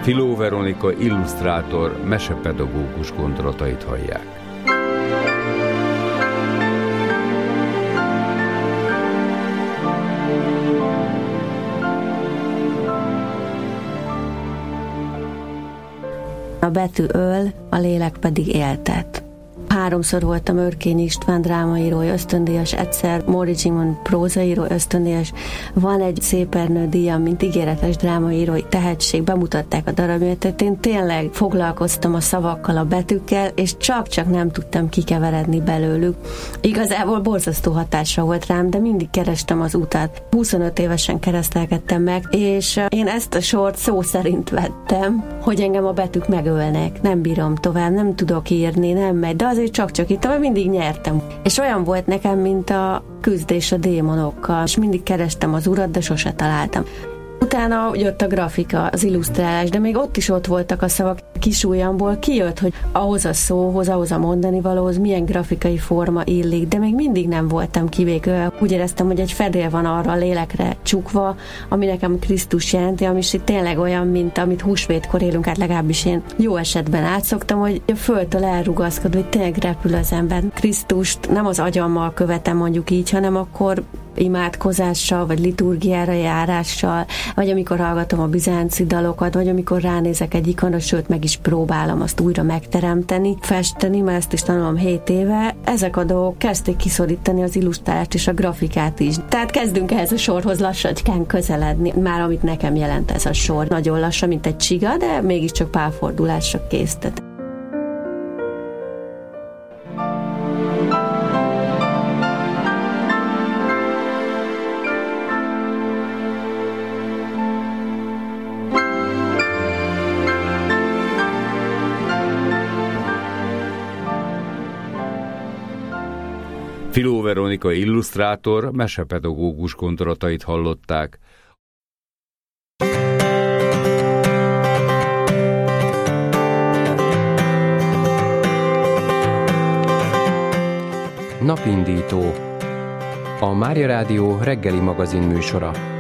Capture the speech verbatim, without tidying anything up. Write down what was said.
Filó Veronika illusztrátor, mesepedagógus gondolatait hallják. A betű öl, a lélek pedig éltet. Háromszor voltam Örkény István drámaíró ösztöndíjas, egyszer Móri Zsigmond prózaíró ösztöndíjas. Van egy Szép Ernő díjam, mint ígéretes drámaírói tehetség, bemutatták a darabját, tehát én tényleg foglalkoztam a szavakkal, a betűkkel, és csak-csak nem tudtam kikeveredni belőlük. Igazából borzasztó hatása volt rám, de mindig kerestem az utat. huszonöt évesen keresztelkedtem meg, és én ezt a sort szó szerint vettem, hogy engem a betűk megölnek, nem bírom tovább, nem tudok írni, nem megy, de azért csak-csak itt, mert mindig nyertem. És olyan volt nekem, mint a küzdés a démonokkal, és mindig kerestem az urat, de sose találtam. Utána jött a grafika, az illusztrálás, de még ott is ott voltak a szavak. Kisujjamból kijött, hogy ahhoz a szóhoz, ahhoz a mondani valóhoz milyen grafikai forma illik, de még mindig nem voltam kivékve. Úgy éreztem, hogy egy fedél van arra a lélekre csukva, ami nekem Krisztus jelenti, ami is tényleg olyan, mint amit húsvétkor élünk át, legalábbis én jó esetben átszoktam, hogy a földtől elrugaszkod, hogy tényleg repül az ember. Krisztust nem az agyammal követem, mondjuk így, hanem akkor imádkozással, vagy liturgiára járással, vagy amikor hallgatom a bizánci dalokat, vagy amikor ránézek egy ikonra, sőt meg is próbálom azt újra megteremteni, festeni, mert ezt is tanulom hét éve. Ezek a dolgok kezdték kiszorítani az illusztrálást és a grafikát is. Tehát kezdünk ehhez a sorhoz lassacskán közeledni, már amit nekem jelent ez a sor. Nagyon lassan, mint egy csiga, de mégiscsak pálfordulásra késztet. Filó Veronika illusztrátor, mesepedagógus gondolatait hallották. Napindító. A Mária Rádió reggeli magazin műsora.